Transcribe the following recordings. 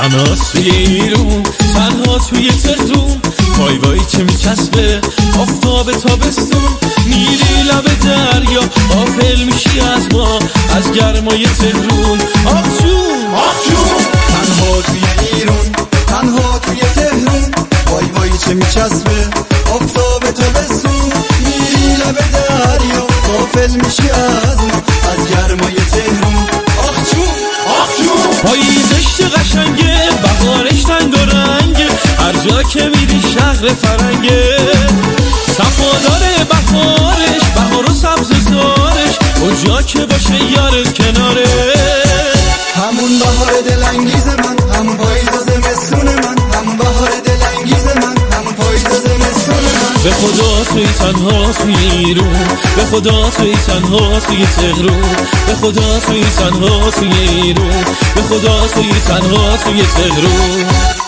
تنها توی ایرون، تنها توی تهرون، وای وای چه میچسبه آفتاب تابستون. میری لب دریا غافل میشی از ما، از گرمای تهرون. آخ جون آخ جون، تنها توی ایرون، تنها توی تهرون، وای وای چه میچسبه آفتاب تابستون. میری لب دریا غافل میشی از ما، از گرمای تهرون. آخ جون آخ جون، پاییزش قشنگه، بهارش رنگ و رنگه، هر جا که میری شهر فرنگه. صفادار بهارش، بهار و سبززارش، اونجا که باشه یارت کناره. همون بهار دلانگیز من، همون پاییز و زمستون من، همون بهار دلانگیز من، همون پاییز و زمستون من. به خدا توی تنها توی ایرون، به خدا توی تنها توی تهرون، به خدا توی تنها توی ایرون، به خدا توی تنها توی تهرون.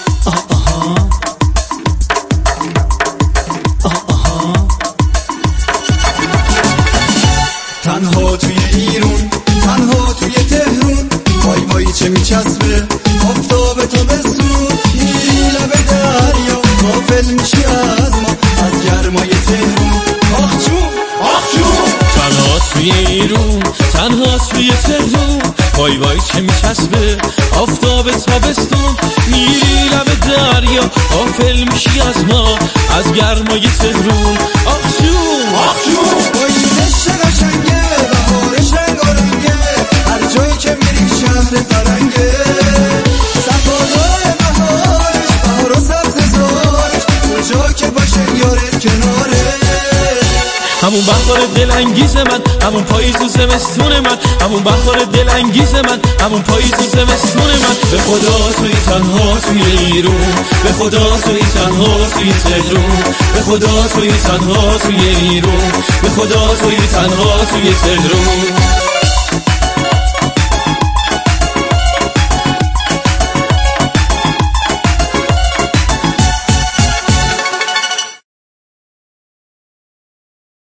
تنها توی ایرون، تنها توی تهرون، وای وای چه میچسبه آفتاب تابستون. میری لب دریا غافل میشی از ما، از گرمای تهرون. آخ جون آخ جون، تنها توی ایرون، تنها توی تهرون، وای وای چه میچسبه آفتاب تابستون. میری لب دریا غافل میشی از ما، از گرمای تهرون. آخ جون آخ جون، پاییزش قشنگه، بهارش رنگ و رنگه، هر جایی که میری شهر فرنگه. صفادار بهارش، بهار و سبززارش، اونجا که باشه یارت کناره. همون بهار دلانگیز من، همون پاییز و زمستون من، همون بهار دلانگیز من، همون پاییز و زمستون من. به خدا توی تنها توی ایرون، به خدا توی تنها توی تهرون، به خدا توی تنها توی ایرون، به خدا توی تنها توی تهرون.